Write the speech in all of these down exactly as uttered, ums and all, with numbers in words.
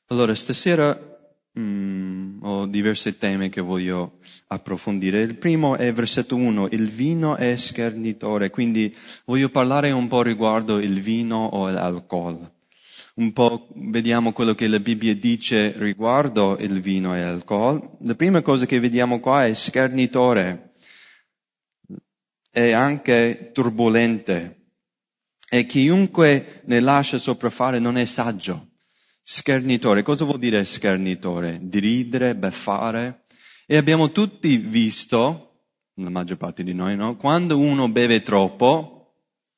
Allora, stasera mm, ho diverse temi che voglio approfondire. Il primo è versetto uno, il vino è schernitore, quindi voglio parlare un po' riguardo il vino o l'alcol. Un po' vediamo quello che la Bibbia dice riguardo il vino e l'alcol. La prima cosa che vediamo qua è schernitore, è anche turbolente, e chiunque ne lascia sopraffare non è saggio. Schernitore, cosa vuol dire schernitore? Deridere, beffare. E abbiamo tutti visto, la maggior parte di noi, no? Quando uno beve troppo,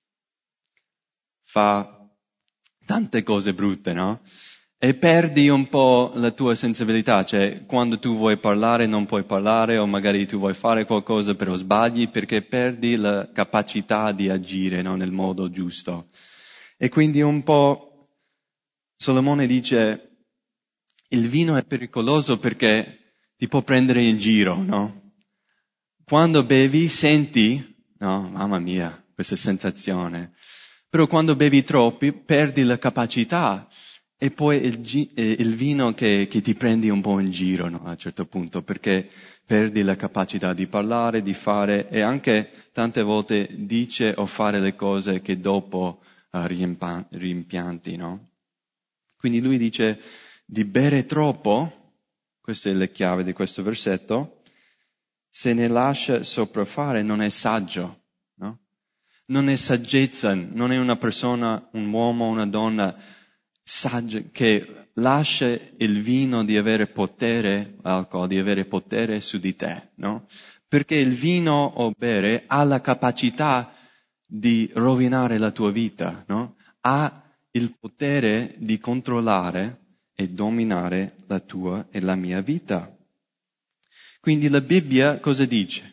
fa tante cose brutte, no? E perdi un po' la tua sensibilità, cioè quando tu vuoi parlare non puoi parlare, o magari tu vuoi fare qualcosa però sbagli perché perdi la capacità di agire, no? Nel modo giusto. E quindi un po' Solomone dice, il vino è pericoloso perché ti può prendere in giro, no? Quando bevi senti, no, mamma mia, questa sensazione. Però quando bevi troppi perdi la capacità e poi il, gi- eh, il vino che, che ti prendi un po' in giro, no? A un certo punto, perché perdi la capacità di parlare, di fare e anche tante volte dice o fare le cose che dopo uh, riempa- rimpianti, no? Quindi lui dice di bere troppo, questa è la chiave di questo versetto, se ne lascia sopraffare non è saggio, no? Non è saggezza, non è una persona, un uomo, una donna saggia che lascia il vino di avere potere, l'alcol, di avere potere su di te, no? Perché il vino o bere ha la capacità di rovinare la tua vita, no? Ha il potere di controllare e dominare la tua e la mia vita. Quindi la Bibbia cosa dice?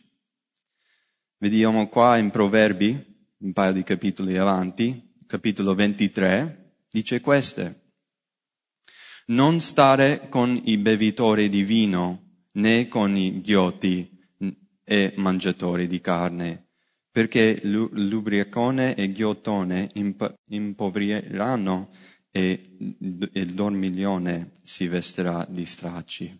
Vediamo qua in Proverbi, un paio di capitoli avanti, capitolo ventitré, dice queste. Non stare con i bevitori di vino, né con i ghiotti e mangiatori di carne, perché l'ubriacone e ghiottone imp- impoveriranno e il dormiglione si vestirà di stracci.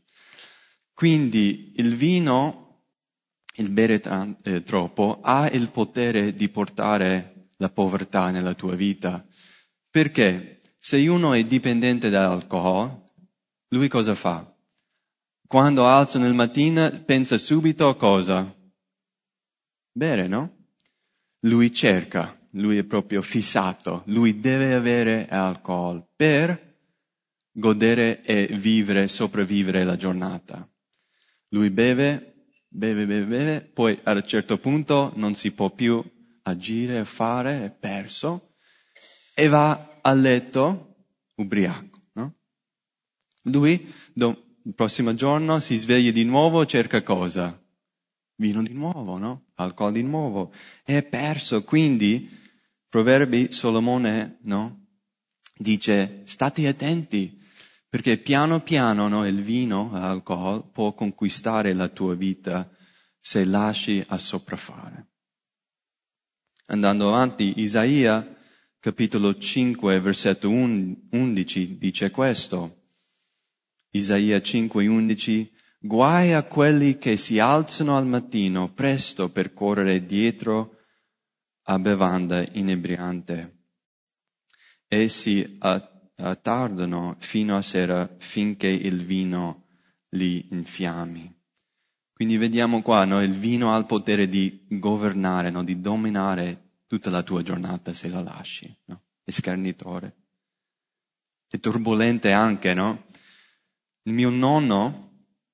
Quindi il vino, il bere tra- eh, troppo, ha il potere di portare la povertà nella tua vita. Perché se uno è dipendente dall'alcol, lui cosa fa? Quando alza nel mattino pensa subito a cosa? Bere, no? Lui cerca, lui è proprio fissato, lui deve avere alcol per godere e vivere, sopravvivere la giornata. Lui beve, beve, beve, beve, poi a un certo punto non si può più agire, fare, è perso, e va a letto ubriaco, no? Lui, do, il prossimo giorno, si sveglia di nuovo, cerca cosa? Vino di nuovo, no? Alcol di nuovo. È perso, quindi, Proverbi, Solomone, no? Dice, state attenti, perché piano piano, no, il vino, l'alcol, può conquistare la tua vita se lasci a sopraffare. Andando avanti, Isaia, capitolo cinque, versetto undici, dice questo. Isaia cinque, undici, guai a quelli che si alzano al mattino presto per correre dietro a bevanda inebriante e si attardano fino a sera finché il vino li infiammi. Quindi vediamo qua, no? Il vino ha il potere di governare, no? Di dominare tutta la tua giornata se la lasci, no? È schernitore. È turbolente anche, no? Il mio nonno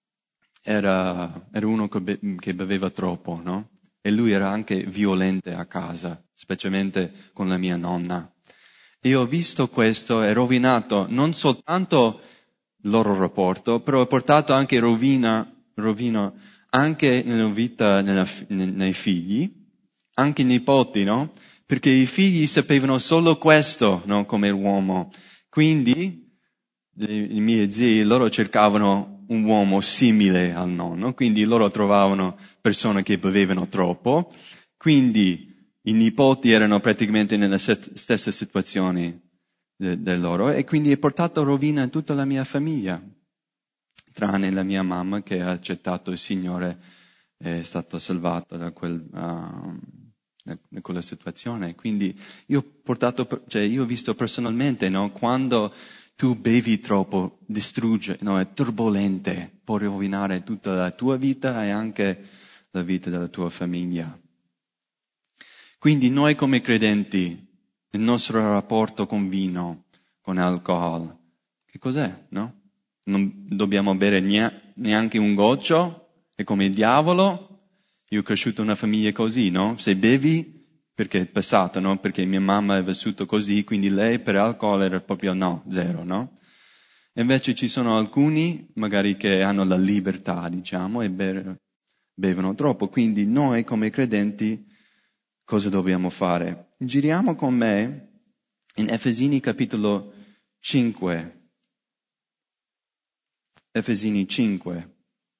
era, era uno che, be- che beveva troppo, no? E lui era anche violento a casa, specialmente con la mia nonna. E ho visto questo e rovinato non soltanto il loro rapporto, però ha portato anche rovina, rovina anche nella vita, nella, nei figli, anche i nipoti, no? Perché i figli sapevano solo questo, no? Come uomo. Quindi i miei zii, loro cercavano un uomo simile al nonno, quindi loro trovavano persone che bevevano troppo, quindi i nipoti erano praticamente nella stessa situazione de, de loro, e quindi è portato rovina a tutta la mia famiglia, tranne la mia mamma che ha accettato il Signore, è stato salvato da, quel, uh, da, da quella situazione. Quindi io ho portato, cioè io ho visto personalmente, no, quando tu bevi troppo, distrugge, no, è turbolente, può rovinare tutta la tua vita e anche la vita della tua famiglia. Quindi noi come credenti, il nostro rapporto con vino, con alcol, che cos'è, no? Non dobbiamo bere neanche un goccio, è come il diavolo. Io ho cresciuto in una famiglia così, no? Se bevi, perché è passato, no? Perché mia mamma è vissuta così, quindi lei per alcol era proprio no, zero, no? E invece ci sono alcuni, magari che hanno la libertà, diciamo, e be- bevono troppo. Quindi noi come credenti cosa dobbiamo fare? Giriamo con me in Efesini capitolo cinque. Efesini cinque.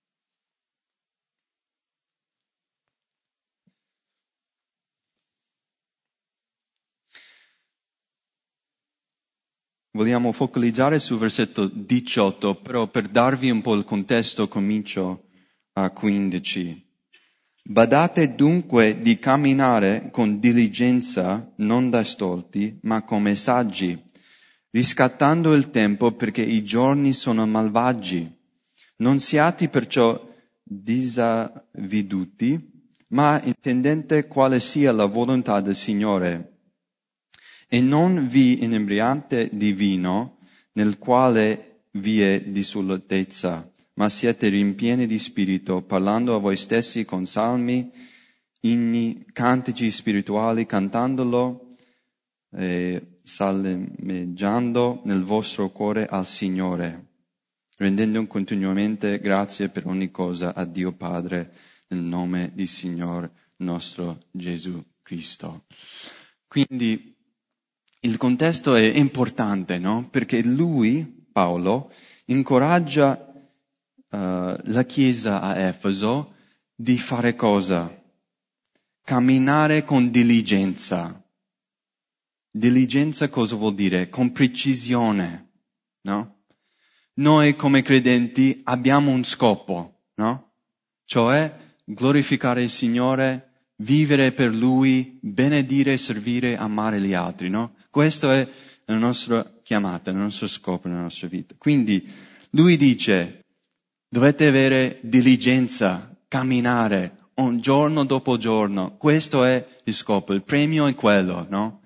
Vogliamo focalizzare sul versetto diciotto, però per darvi un po' il contesto comincio a quindici. Badate dunque di camminare con diligenza, non da stolti, ma come saggi, riscattando il tempo perché i giorni sono malvagi. Non siate perciò disavveduti, ma intendete quale sia la volontà del Signore. E non vi inebriate di vino, nel quale vi è dissolutezza, ma siete riempieni di spirito, parlando a voi stessi con salmi, inni, cantici spirituali, cantandolo, eh, salmeggiando nel vostro cuore al Signore, rendendo continuamente grazie per ogni cosa a Dio Padre, nel nome del Signore nostro Gesù Cristo. Quindi il contesto è importante, no? Perché lui, Paolo, incoraggia uh, la Chiesa a Efeso di fare cosa? Camminare con diligenza. Diligenza cosa vuol dire? Con precisione, no? Noi come credenti abbiamo un scopo, no? Cioè glorificare il Signore, vivere per Lui, benedire, servire, amare gli altri, no? Questo è la nostra chiamata, il nostro scopo nella nostra vita. Quindi Lui dice, dovete avere diligenza, camminare un giorno dopo giorno. Questo è il scopo, il premio è quello, no?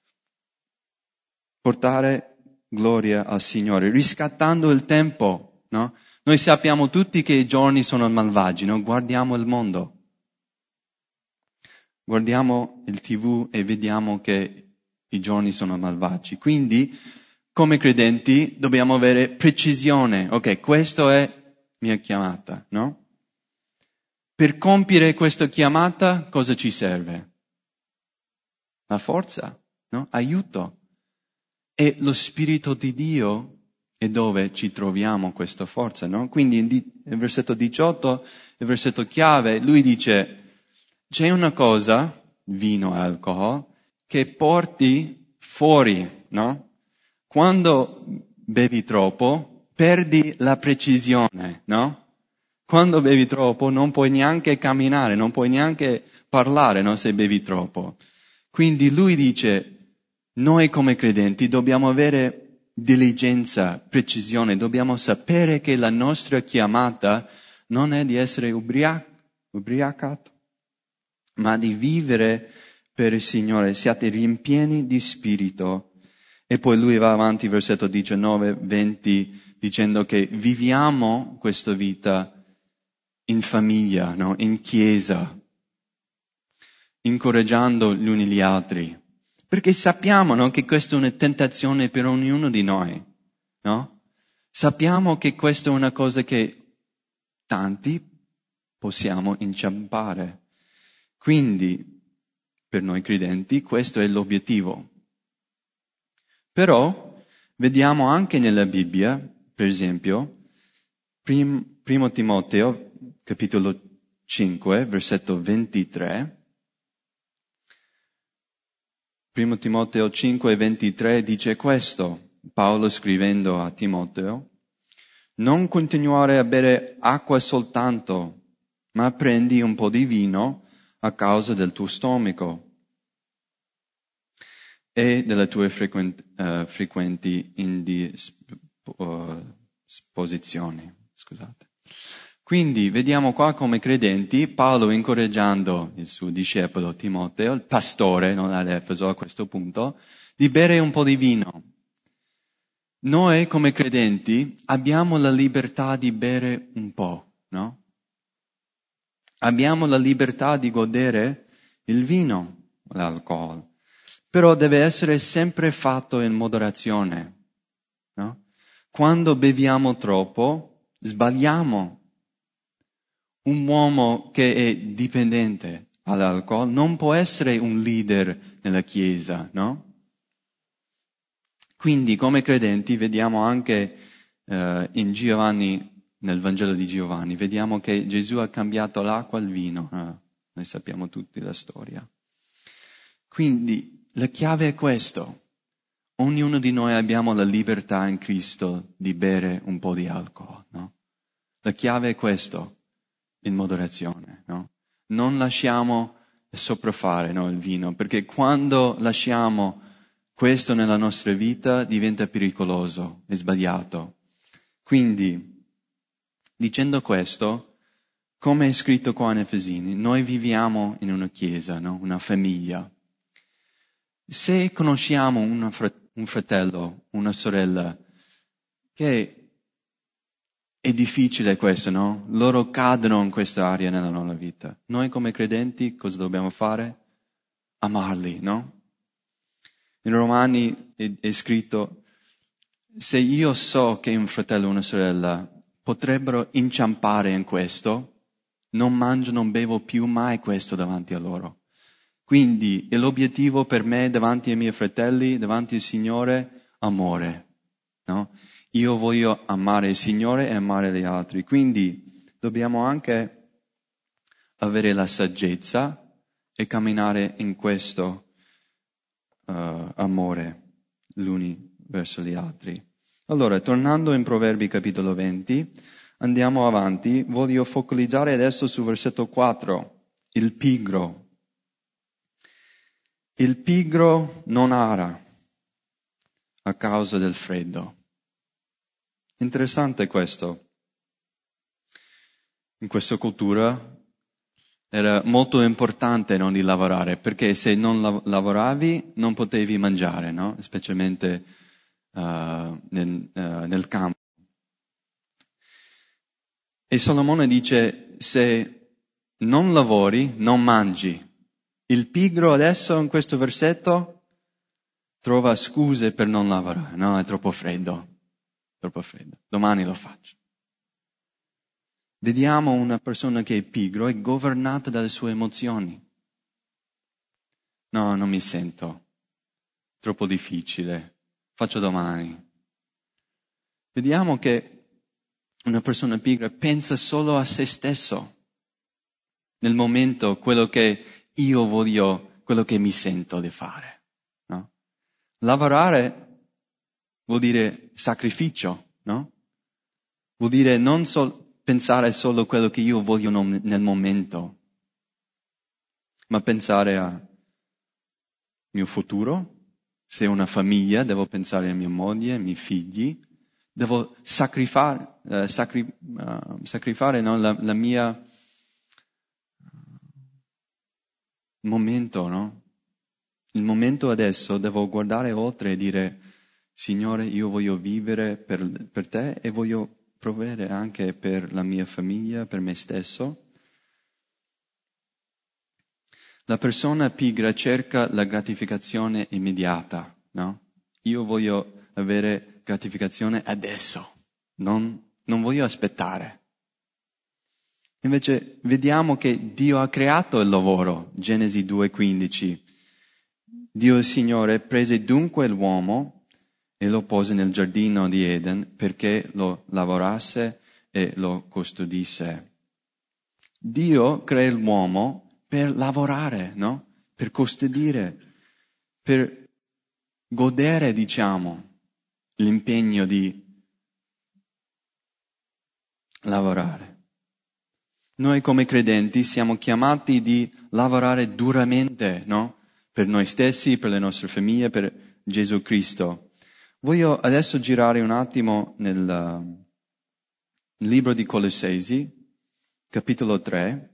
Portare gloria al Signore, riscattando il tempo, no? Noi sappiamo tutti che i giorni sono malvagi, no? Guardiamo il mondo. Guardiamo il tivù e vediamo che i giorni sono malvagi. Quindi, come credenti, dobbiamo avere precisione. Ok, questa è mia chiamata, no? Per compiere questa chiamata, cosa ci serve? La forza, no? Aiuto. E lo Spirito di Dio è dove ci troviamo questa forza, no? Quindi nel versetto diciotto, il versetto chiave, lui dice, c'è una cosa, vino e alcol, che porti fuori, no? Quando bevi troppo, perdi la precisione, no? Quando bevi troppo non puoi neanche camminare, non puoi neanche parlare, no? Se bevi troppo. Quindi lui dice, noi come credenti dobbiamo avere diligenza, precisione, dobbiamo sapere che la nostra chiamata non è di essere ubriac- ubriacato, ma di vivere per il Signore. Siate riempieni di spirito. E poi lui va avanti, versetto diciannove venti, dicendo che viviamo questa vita in famiglia, no? In chiesa, incoraggiando gli uni gli altri. Perché sappiamo, no, che questa è una tentazione per ognuno di noi, no? Sappiamo che questa è una cosa che tanti possiamo inciampare. Quindi, per noi credenti, questo è l'obiettivo. Però, vediamo anche nella Bibbia, per esempio, prim, primo Timoteo, capitolo cinque, versetto ventitré, Primo Timoteo cinque ventitré dice questo, Paolo scrivendo a Timoteo: non continuare a bere acqua soltanto, ma prendi un po' di vino a causa del tuo stomaco e delle tue frequenti, uh, frequenti indisposizioni. Scusate. Quindi vediamo qua come credenti Paolo incoraggiando il suo discepolo Timoteo, il pastore, non ad Efeso a questo punto, di bere un po' di vino. Noi come credenti abbiamo la libertà di bere un po', no? Abbiamo la libertà di godere il vino, l'alcol, però deve essere sempre fatto in moderazione, no? Quando beviamo troppo, sbagliamo. Un uomo che è dipendente all'alcol non può essere un leader nella Chiesa, no? Quindi come credenti vediamo anche eh, in Giovanni, nel Vangelo di Giovanni, vediamo che Gesù ha cambiato l'acqua al vino. Eh, noi sappiamo tutti la storia. Quindi la chiave è questo. Ognuno di noi abbiamo la libertà in Cristo di bere un po' di alcol, no? La chiave è questo. In moderazione, no? Non lasciamo sopraffare, no, il vino, perché quando lasciamo questo nella nostra vita diventa pericoloso, è sbagliato. Quindi, dicendo questo, come è scritto qua in Efesini, noi viviamo in una chiesa, no? Una famiglia. Se conosciamo una frat- un fratello, una sorella, che è difficile questo, no? Loro cadono in questa area nella loro vita. Noi come credenti cosa dobbiamo fare? Amarli, no? In Romani è, è scritto: se io so che un fratello o una sorella potrebbero inciampare in questo, non mangio, non bevo più mai questo davanti a loro. Quindi l'obiettivo per me davanti ai miei fratelli, davanti al Signore, amore, no? Io voglio amare il Signore e amare gli altri, quindi dobbiamo anche avere la saggezza e camminare in questo uh, amore l'uni verso gli altri. Allora, tornando in Proverbi capitolo venti, andiamo avanti. Voglio focalizzare adesso sul versetto quattro, il pigro. Il pigro non ara a causa del freddo. Interessante questo. In questa cultura era molto importante non di lavorare, perché se non la- lavoravi non potevi mangiare, no? Specialmente uh, nel, uh, nel campo. E Solomone dice: se non lavori, non mangi. Il pigro adesso in questo versetto trova scuse per non lavorare, no? È troppo freddo. Troppo freddo. Domani lo faccio. Vediamo una persona che è pigro e governata dalle sue emozioni. No, non mi sento. Troppo difficile. Faccio domani. Vediamo che una persona pigra pensa solo a se stesso. Nel momento, quello che io voglio, quello che mi sento di fare. No? Lavorare vuol dire sacrificio, no? Vuol dire non so, pensare solo a quello che io voglio nel momento, ma pensare al mio futuro. Se ho una famiglia, devo pensare a mia moglie, ai miei figli. Devo sacrificare, uh, sacri, uh, sacrificare no, la, la mia momento, no? Il momento adesso devo guardare oltre e dire: Signore, io voglio vivere per, per te e voglio provvedere anche per la mia famiglia, per me stesso. La persona pigra cerca la gratificazione immediata, no? Io voglio avere gratificazione adesso, non, non voglio aspettare. Invece vediamo che Dio ha creato il lavoro, Genesi due quindici. Dio il Signore prese dunque l'uomo e lo pose nel giardino di Eden perché lo lavorasse e lo custodisse. Dio crea l'uomo per lavorare, no? Per custodire, per godere, diciamo, l'impegno di lavorare. Noi come credenti siamo chiamati di lavorare duramente, no? Per noi stessi, per le nostre famiglie, per Gesù Cristo. Voglio adesso girare un attimo nel uh, libro di Colossesi, capitolo tre.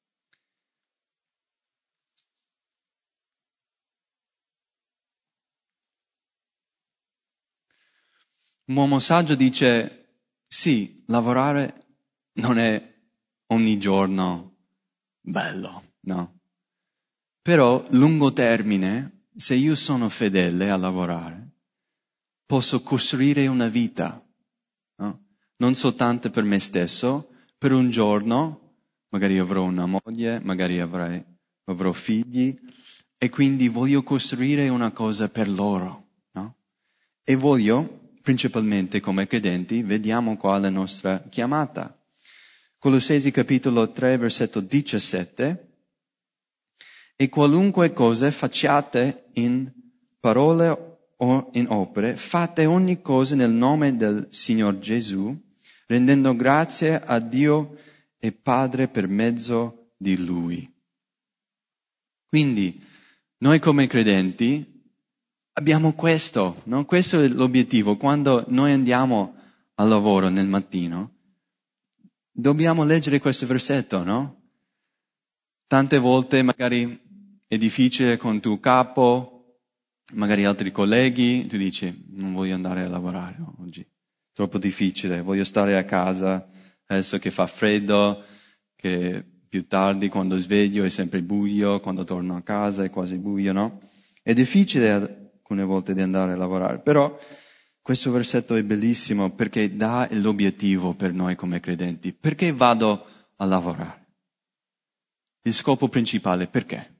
Un uomo saggio dice, sì, lavorare non è ogni giorno bello, no? Però, lungo termine, se io sono fedele a lavorare, posso costruire una vita, no? Non soltanto per me stesso, per un giorno, magari avrò una moglie, magari avrai, avrò figli, e quindi voglio costruire una cosa per loro, no? E voglio, principalmente come credenti, vediamo qual è la nostra chiamata. Colossesi capitolo tre, versetto diciassette. E qualunque cosa facciate in parole o in opere, fate ogni cosa nel nome del Signor Gesù, rendendo grazie a Dio e Padre per mezzo di Lui. Quindi, noi come credenti abbiamo questo, no? Questo è l'obiettivo. Quando noi andiamo al lavoro nel mattino, dobbiamo leggere questo versetto, no? Tante volte magari è difficile con il tuo capo, magari altri colleghi, tu dici non voglio andare a lavorare oggi, troppo difficile, voglio stare a casa, adesso che fa freddo, che più tardi quando sveglio è sempre buio, quando torno a casa è quasi buio, no? È difficile alcune volte di andare a lavorare, però questo versetto è bellissimo perché dà l'obiettivo per noi come credenti. Perché vado a lavorare? Il scopo principale, perché?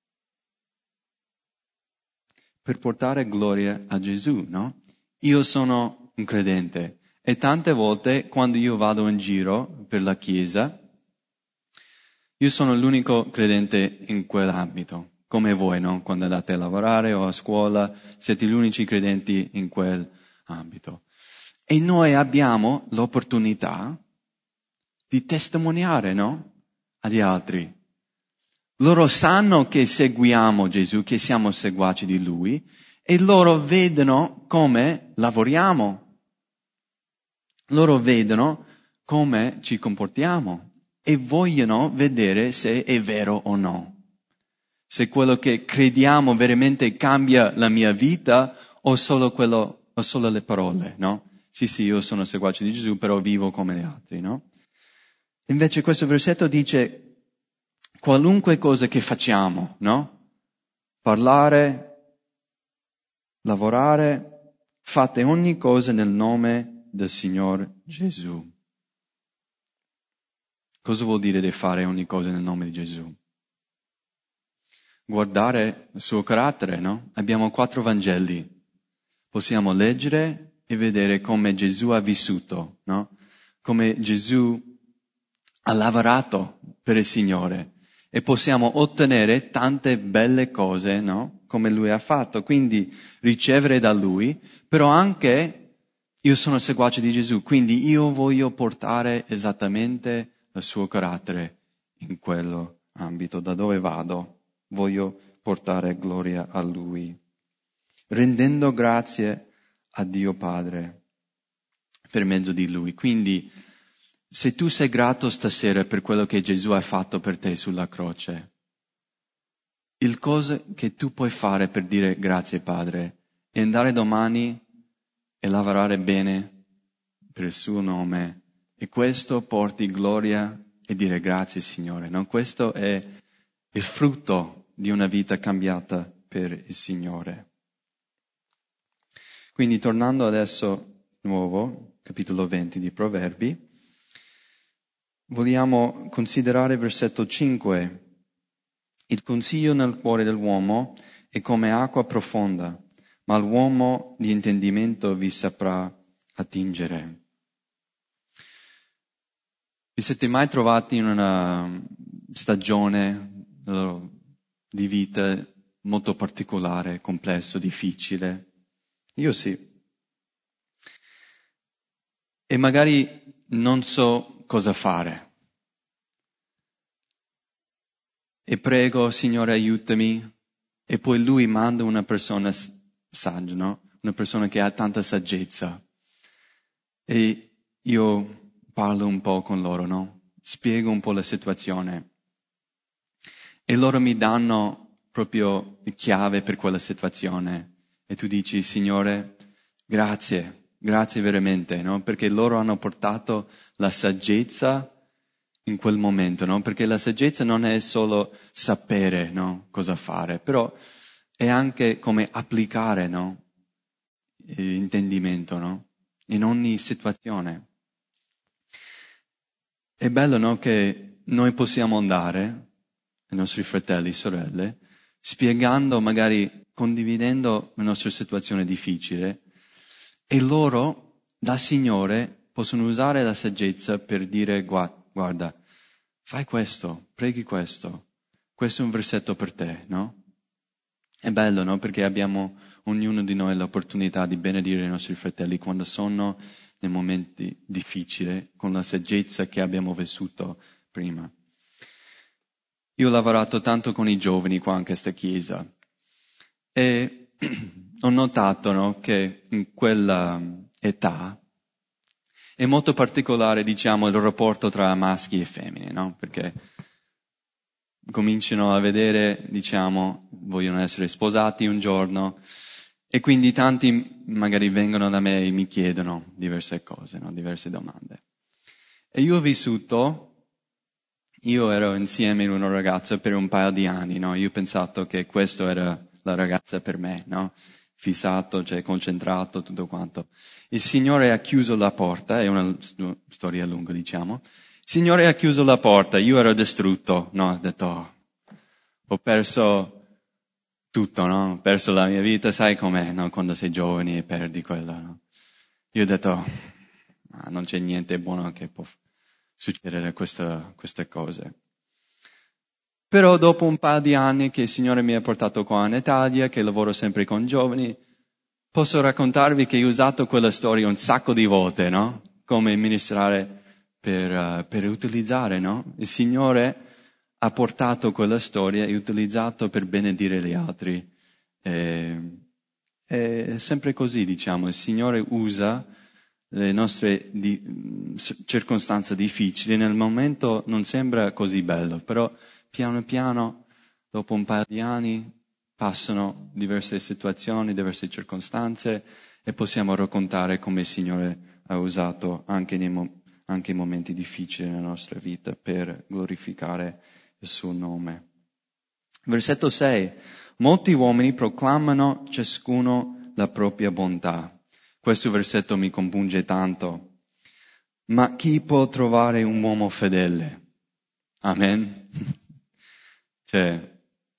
Per portare gloria a Gesù, no? Io sono un credente e tante volte quando io vado in giro per la chiesa, io sono l'unico credente in quell'ambito, come voi, no? Quando andate a lavorare o a scuola, siete gli unici credenti in quell'ambito. E noi abbiamo l'opportunità di testimoniare, no? Agli altri. Loro sanno che seguiamo Gesù, che siamo seguaci di Lui, e loro vedono come lavoriamo. Loro vedono come ci comportiamo e vogliono vedere se è vero o no. Se quello che crediamo veramente cambia la mia vita o solo quello, o solo le parole, no? Sì, sì, io sono seguace di Gesù, però vivo come gli altri, no? Invece questo versetto dice qualunque cosa che facciamo, no? Parlare, lavorare, fate ogni cosa nel nome del Signor Gesù. Cosa vuol dire di fare ogni cosa nel nome di Gesù? Guardare il suo carattere, no? Abbiamo quattro Vangeli. Possiamo leggere e vedere come Gesù ha vissuto, no? Come Gesù ha lavorato per il Signore. E possiamo ottenere tante belle cose, no? Come Lui ha fatto. Quindi ricevere da Lui, però anche io sono seguace di Gesù, quindi io voglio portare esattamente il suo carattere in quello ambito. Da dove vado? Voglio portare gloria a Lui. Rendendo grazie a Dio Padre per mezzo di Lui. Quindi se tu sei grato stasera per quello che Gesù ha fatto per te sulla croce, il cosa che tu puoi fare per dire grazie Padre è andare domani e lavorare bene per il suo nome e questo porti gloria e dire grazie Signore. No? Questo è il frutto di una vita cambiata per il Signore. Quindi tornando adesso di nuovo, capitolo venti di Proverbi, vogliamo considerare versetto cinque. Il consiglio nel cuore dell'uomo è come acqua profonda, ma l'uomo di intendimento vi saprà attingere. Vi siete mai trovati in una stagione di vita molto particolare, complesso, difficile. Io sì. E magari non so cosa fare. E prego, Signore, aiutami. E poi Lui manda una persona saggia, no? Una persona che ha tanta saggezza. E io parlo un po' con loro, no? Spiego un po' la situazione. E loro mi danno proprio chiave per quella situazione. E tu dici, Signore, grazie, grazie veramente, no? Perché loro hanno portato la saggezza in quel momento, no? Perché la saggezza non è solo sapere, no? Cosa fare, però è anche come applicare, no? L'intendimento, no? In ogni situazione. È bello, no? Che noi possiamo andare ai nostri fratelli e sorelle, spiegando, magari condividendo la nostra situazione difficile, e loro, da Signore, possono usare la saggezza per dire, guarda, fai questo, preghi questo, questo è un versetto per te, no? È bello, no? Perché abbiamo, ognuno di noi, l'opportunità di benedire i nostri fratelli quando sono nei momenti difficili, con la saggezza che abbiamo vissuto prima. Io ho lavorato tanto con i giovani qua in questa chiesa e ho notato, no, che in quella età è molto particolare, diciamo, il rapporto tra maschi e femmine, no? Perché cominciano a vedere, diciamo, vogliono essere sposati un giorno e quindi tanti magari vengono da me e mi chiedono diverse cose, no? Diverse domande. E io ho vissuto... Io ero insieme in una ragazza per un paio di anni, no? Io ho pensato che questa era la ragazza per me, no? Fissato, cioè concentrato, tutto quanto. Il Signore ha chiuso la porta, è una storia lunga, diciamo. Il Signore ha chiuso la porta, io ero distrutto, no? Ho detto, oh, ho perso tutto, no? Ho perso la mia vita, sai com'è, no? Quando sei giovane e perdi quello, no? Io ho detto, ah, non c'è niente buono che può succedere questa, queste cose. Però dopo un paio di anni che il Signore mi ha portato qua in Italia, che lavoro sempre con giovani, posso raccontarvi che ho usato quella storia un sacco di volte, no? Come ministrare per, uh, per utilizzare, no? Il Signore ha portato quella storia e utilizzato per benedire gli altri. E, è sempre così, diciamo, il Signore usa le nostre di, circostanze difficili, nel momento non sembra così bello, però piano piano, dopo un paio di anni, passano diverse situazioni, diverse circostanze e possiamo raccontare come il Signore ha usato anche nei mo- anche in momenti difficili nella nostra vita per glorificare il suo nome. Versetto sei. Molti uomini proclamano ciascuno la propria bontà. Questo versetto mi compunge tanto. Ma chi può trovare un uomo fedele? Amen. Cioè,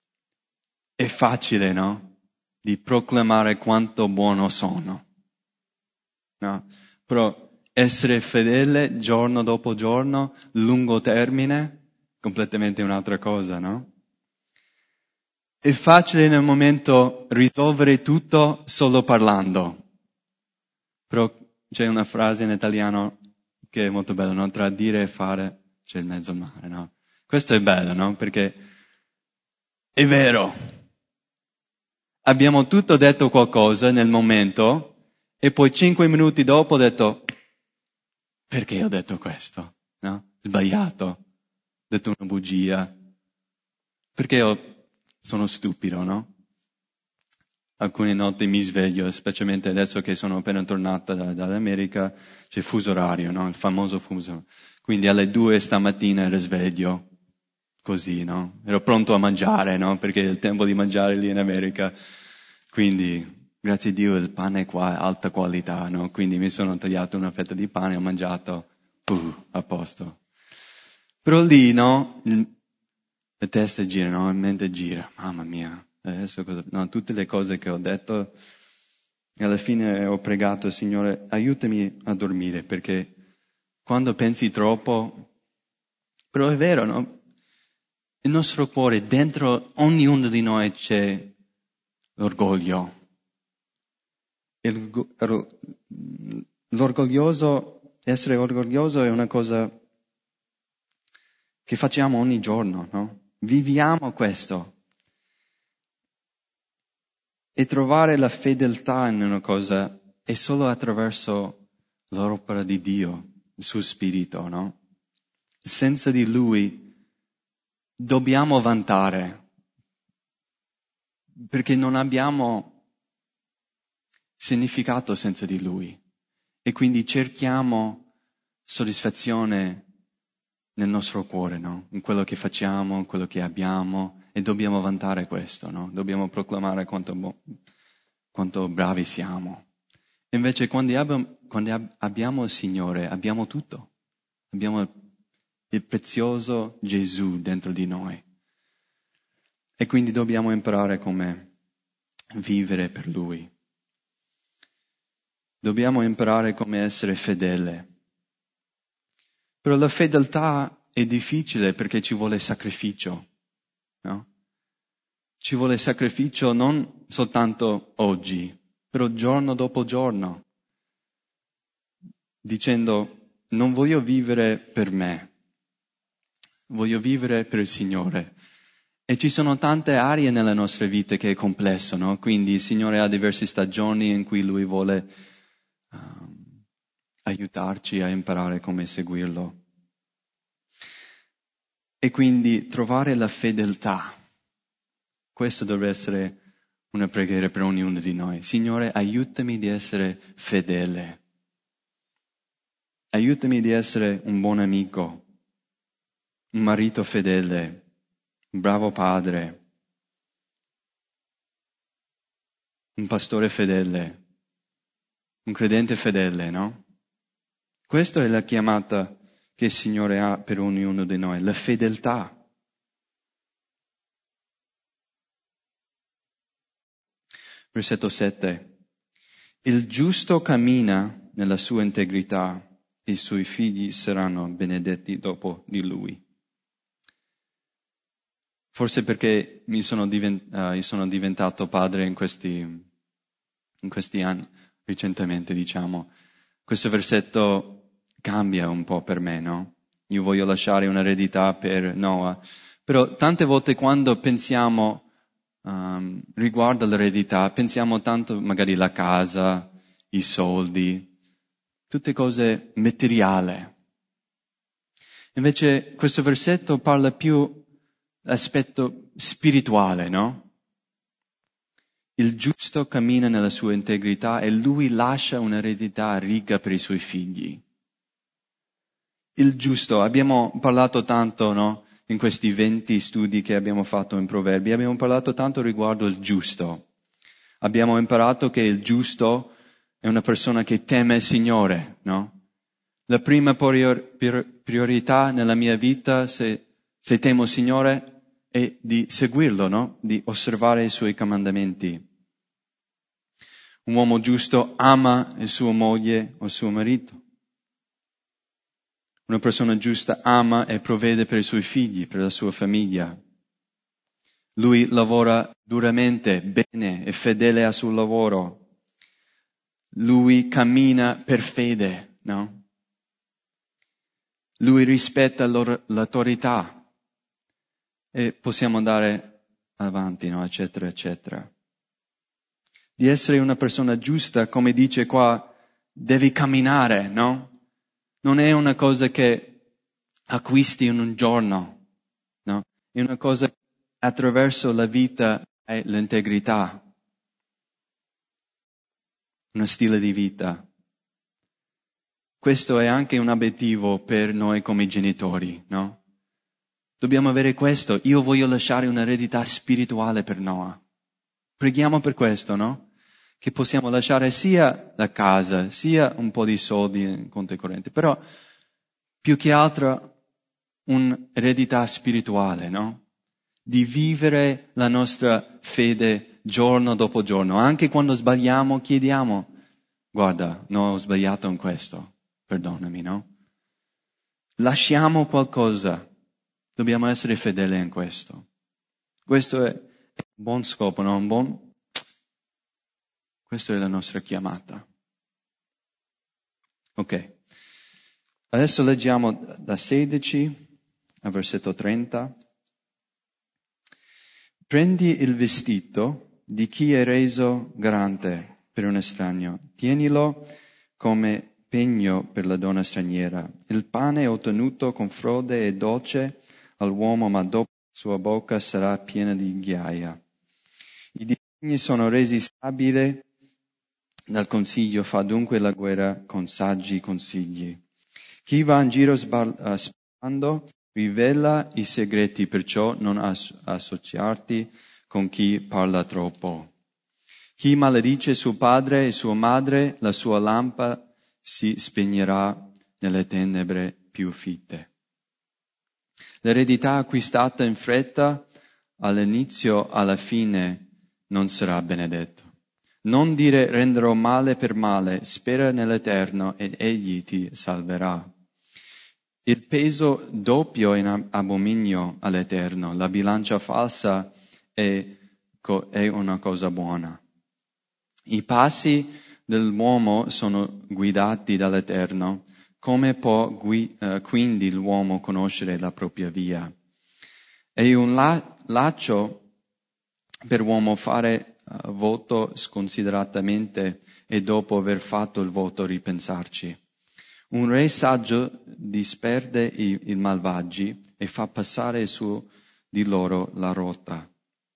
è facile, no? Di proclamare quanto buono sono. No? Però essere fedele giorno dopo giorno, lungo termine, completamente un'altra cosa, no? È facile nel momento risolvere tutto solo parlando. Però c'è una frase in italiano che è molto bella, no? Tra dire e fare c'è il mezzo mare, no? Questo è bello, no? Perché è vero. Abbiamo tutto detto qualcosa nel momento e poi cinque minuti dopo ho detto perché ho detto questo? No? Sbagliato. Ho detto una bugia. Perché ho... sono stupido, no? Alcune notti mi sveglio, specialmente adesso che sono appena tornata da, dall'America, c'è il fuso orario, no? Il famoso fuso. Quindi alle due stamattina ero sveglio, così, no? Ero pronto a mangiare, no? Perché è il tempo di mangiare lì in America. Quindi, grazie a Dio, il pane qua è alta qualità, no? Quindi mi sono tagliato una fetta di pane e ho mangiato, uh, a posto. Però lì, no? La testa gira, no? La mente gira, mamma mia. Adesso cosa... No, tutte le cose che ho detto, e alla fine ho pregato, Signore, aiutami a dormire, perché quando pensi troppo, però è vero, no? Il nostro cuore, dentro ognuno di noi c'è l'orgoglio. Il, l'orgoglioso, essere orgoglioso è una cosa che facciamo ogni giorno, no? Viviamo questo. E trovare la fedeltà in una cosa è solo attraverso l'opera di Dio, il suo spirito, no? Senza di Lui dobbiamo vantare, perché non abbiamo significato senza di Lui. E quindi cerchiamo soddisfazione nel nostro cuore, no? In quello che facciamo, in quello che abbiamo, e dobbiamo vantare questo, no? Dobbiamo proclamare quanto, bo- quanto bravi siamo. Invece quando abbiamo, quando ab- abbiamo il Signore, abbiamo tutto. Abbiamo il prezioso Gesù dentro di noi. E quindi dobbiamo imparare come vivere per Lui. Dobbiamo imparare come essere fedele. Però la fedeltà è difficile perché ci vuole sacrificio, no? Ci vuole sacrificio non soltanto oggi, però giorno dopo giorno, dicendo non voglio vivere per me, voglio vivere per il Signore. E ci sono tante aree nelle nostre vite che è complesso, no? Quindi il Signore ha diverse stagioni in cui Lui vuole um, aiutarci a imparare come seguirlo. E quindi trovare la fedeltà. Questo dovrebbe essere una preghiera per ognuno di noi. Signore, aiutami di essere fedele. Aiutami di essere un buon amico, un marito fedele, un bravo padre, un pastore fedele, un credente fedele, no? Questa è la chiamata che il Signore ha per ognuno di noi, la fedeltà. Versetto sette. Il giusto cammina nella sua integrità e i suoi figli saranno benedetti dopo di lui. Forse perché mi sono, divent- uh, io sono diventato padre in questi, in questi anni, recentemente diciamo, questo versetto cambia un po' per me, no? Io voglio lasciare un'eredità per Noah, però tante volte quando pensiamo um, riguardo all'eredità, pensiamo tanto magari alla casa, i soldi, tutte cose materiali. Invece questo versetto parla più dell'aspetto spirituale, no? Il giusto cammina nella sua integrità e lui lascia un'eredità ricca per i suoi figli. Il giusto, abbiamo parlato tanto, no? In questi venti studi che abbiamo fatto in Proverbi, abbiamo parlato tanto riguardo il giusto. Abbiamo imparato che il giusto è una persona che teme il Signore, no? La prima prior- priorità nella mia vita, se, se temo il Signore, è di seguirlo, no? Di osservare i Suoi comandamenti. Un uomo giusto ama la sua moglie o il suo marito. Una persona giusta ama e provvede per i suoi figli, per la sua famiglia. Lui lavora duramente, bene, è fedele al suo lavoro. Lui cammina per fede, no? Lui rispetta l'autorità. E possiamo andare avanti, no? Eccetera, eccetera. Di essere una persona giusta, come dice qua, devi camminare, no? Non è una cosa che acquisti in un giorno, no? È una cosa attraverso la vita e l'integrità. Uno stile di vita. Questo è anche un obiettivo per noi come genitori, no? Dobbiamo avere questo. Io voglio lasciare un'eredità spirituale per Noah. Preghiamo per questo, no? Che possiamo lasciare sia la casa, sia un po' di soldi in conto corrente, però più che altro un'eredità spirituale, no? Di vivere la nostra fede giorno dopo giorno. Anche quando sbagliamo, chiediamo, guarda, no, ho sbagliato in questo, perdonami, no? Lasciamo qualcosa. Dobbiamo essere fedeli in questo. Questo è un buon scopo, no? Un buon Questa è la nostra chiamata. Ok. Adesso leggiamo da sedici al versetto trenta. Prendi il vestito di chi è reso garante per un estraneo. Tienilo come pegno per la donna straniera. Il pane ottenuto con frode è dolce all'uomo, ma dopo la sua bocca sarà piena di ghiaia. I disegni sono resi stabili dal consiglio, fa dunque la guerra con saggi consigli. Chi va in giro sparlando rivela i segreti, perciò non ass- associarti con chi parla troppo. Chi maledice suo padre e sua madre, la sua lampada si spegnerà nelle tenebre più fitte. L'eredità acquistata in fretta, all'inizio, alla fine, non sarà benedetto. Non dire renderò male per male, spera nell'Eterno ed egli ti salverà. Il peso doppio è un abominio all'Eterno, la bilancia falsa è, è una cosa buona. I passi dell'uomo sono guidati dall'Eterno. Come può gui, uh, quindi l'uomo conoscere la propria via? È un la, laccio per l'uomo fare uh, voto sconsideratamente e dopo aver fatto il voto ripensarci. Un re saggio disperde i, i malvagi e fa passare su di loro la rotta.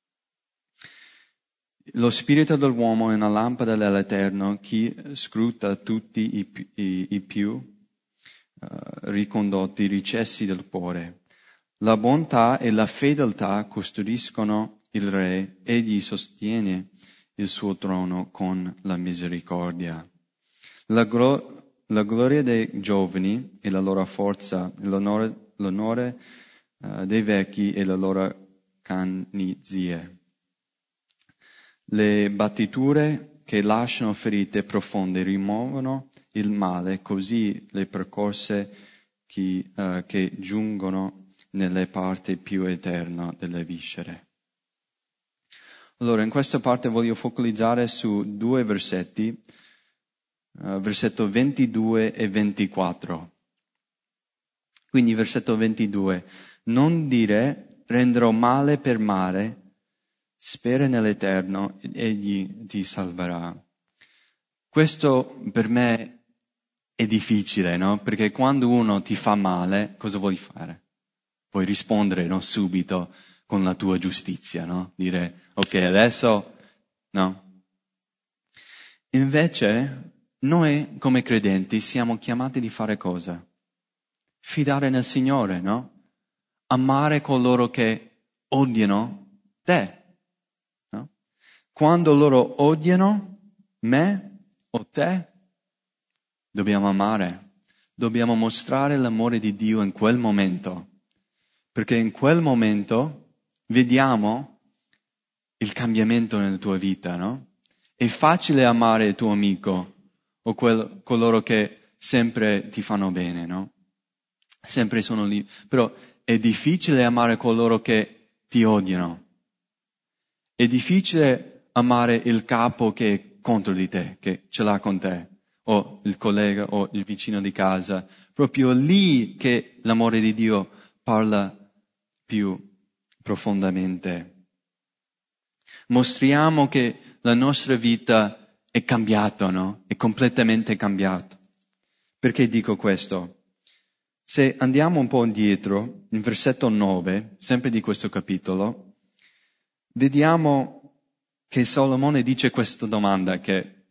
Lo spirito dell'uomo è una lampada dell'Eterno, chi scruta tutti i, i, i più uh, ricondotti ricessi del cuore. La bontà e la fedeltà custodiscono il re, egli sostiene il suo trono con la misericordia. La, glo- la gloria dei giovani e la loro forza, l'onore, l'onore uh, dei vecchi e la loro canizie. Le battiture che lasciano ferite profonde rimuovono il male, così le percorse chi, uh, che giungono nelle parti più eterne delle viscere. Allora, in questa parte voglio focalizzare su due versetti, uh, versetto ventidue e ventiquattro. Quindi versetto ventidue, non dire renderò male per male, spera nell'Eterno ed egli ti salverà. Questo per me è difficile, no? Perché quando uno ti fa male, cosa vuoi fare? Puoi rispondere, no? Subito con la tua giustizia, no? Dire, ok, adesso, no? Invece, noi come credenti siamo chiamati di fare cosa? Fidare nel Signore, no? Amare coloro che odiano te. Quando loro odiano me o te, dobbiamo amare, dobbiamo mostrare l'amore di Dio in quel momento, perché in quel momento vediamo il cambiamento nella tua vita, no? È facile amare il tuo amico o quel, coloro che sempre ti fanno bene, no? Sempre sono lì, però è difficile amare coloro che ti odiano. È difficile amare il capo che è contro di te, che ce l'ha con te, o il collega o il vicino di casa. Proprio lì che l'amore di Dio parla più profondamente. Mostriamo che la nostra vita è cambiata, no? È completamente cambiata. Perché dico questo? Se andiamo un po' indietro, in versetto nove, sempre di questo capitolo, vediamo che Solomone dice questa domanda che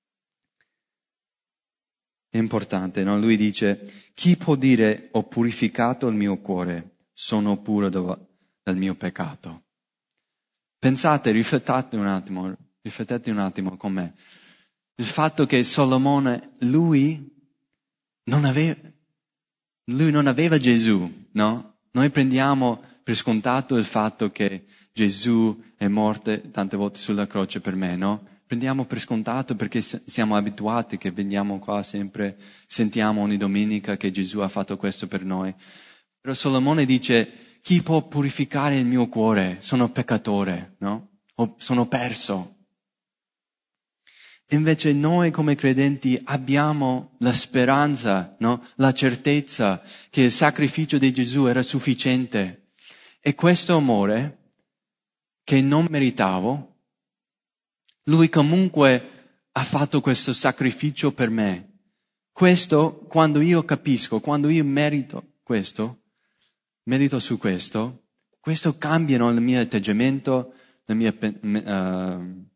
è importante, no? Lui dice, chi può dire ho purificato il mio cuore, sono puro dal mio peccato? Pensate, riflettate un attimo, riflettete un attimo con me. Il fatto che Solomone, lui non aveva, lui non aveva Gesù, no? Noi prendiamo per scontato il fatto che Gesù è morto tante volte sulla croce per me, no? Prendiamo per scontato perché siamo abituati che veniamo qua sempre, sentiamo ogni domenica che Gesù ha fatto questo per noi. Però Solomone dice, chi può purificare il mio cuore? Sono peccatore, no? O sono perso. Invece noi come credenti abbiamo la speranza, no? La certezza che il sacrificio di Gesù era sufficiente. E questo amore che non meritavo, Lui comunque ha fatto questo sacrificio per me. Questo, quando io capisco, quando io merito questo, merito su questo, questo cambia il mio atteggiamento, la mia, uh,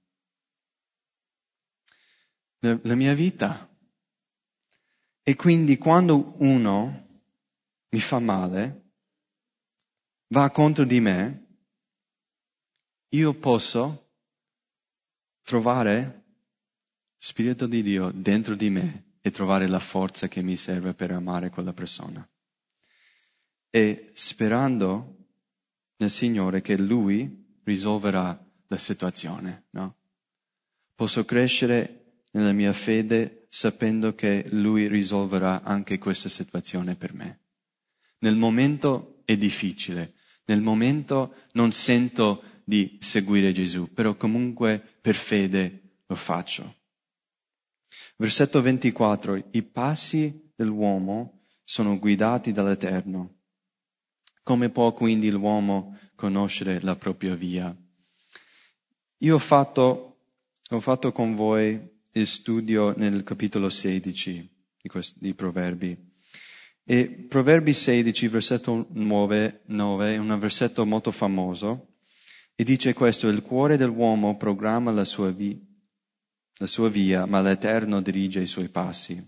la, la mia vita. E quindi quando uno mi fa male, va contro di me, io posso trovare Spirito di Dio dentro di me e trovare la forza che mi serve per amare quella persona. E sperando nel Signore che Lui risolverà la situazione, no? Posso crescere nella mia fede sapendo che Lui risolverà anche questa situazione per me. Nel momento è difficile, nel momento non sento di seguire Gesù, però comunque per fede lo faccio. Versetto ventiquattro. I passi dell'uomo sono guidati dall'Eterno. Come può quindi l'uomo conoscere la propria via? Io ho fatto, ho fatto con voi il studio nel capitolo sedici di, questi, di Proverbi. E Proverbi sedici, versetto nove, nove, è un versetto molto famoso e dice questo: il cuore dell'uomo programma la sua, vi, la sua via, ma l'Eterno dirige i suoi passi.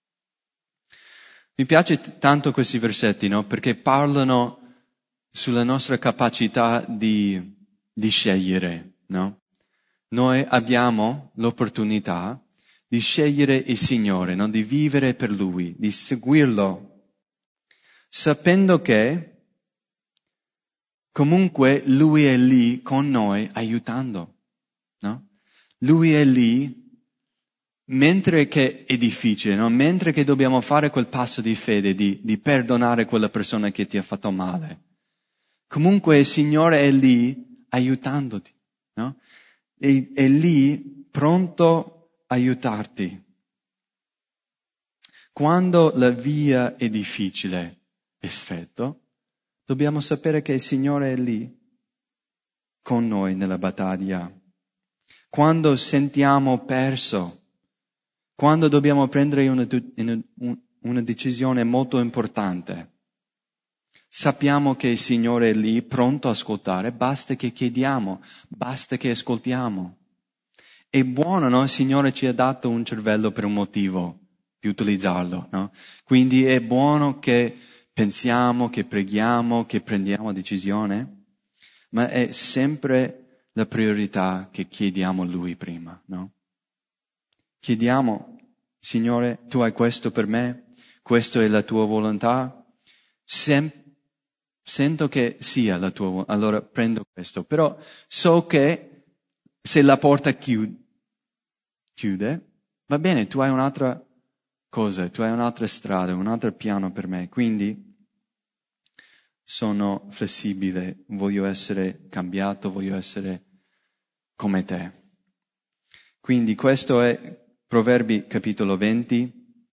Mi piace t- tanto questi versetti, no? Perché parlano sulla nostra capacità di, di scegliere, no? Noi abbiamo l'opportunità di scegliere il Signore, no? Di vivere per Lui, di seguirlo, sapendo che comunque Lui è lì con noi aiutando, no? Lui è lì mentre che è difficile, no? Mentre che dobbiamo fare quel passo di fede, di, di perdonare quella persona che ti ha fatto male. Comunque il Signore è lì aiutandoti, no? È, è lì pronto a aiutarti. Quando la via è difficile e stretto, dobbiamo sapere che il Signore è lì con noi nella battaglia. Quando sentiamo perso, quando dobbiamo prendere una, una decisione molto importante, sappiamo che il Signore è lì pronto a ascoltare, basta che chiediamo, basta che ascoltiamo. È buono, no? Il Signore ci ha dato un cervello per un motivo, di utilizzarlo, no? Quindi è buono che pensiamo, che preghiamo, che prendiamo decisione, ma è sempre la priorità che chiediamo a Lui prima, no? Chiediamo, Signore, Tu hai questo per me, questa è la Tua volontà, Sem- sento che sia la Tua volontà, allora prendo questo, però so che se la porta chiude, chiude, va bene, Tu hai un'altra cosa, Tu hai un'altra strada, un altro piano per me, quindi sono flessibile, voglio essere cambiato, voglio essere come Te. Quindi questo è Proverbi capitolo venti,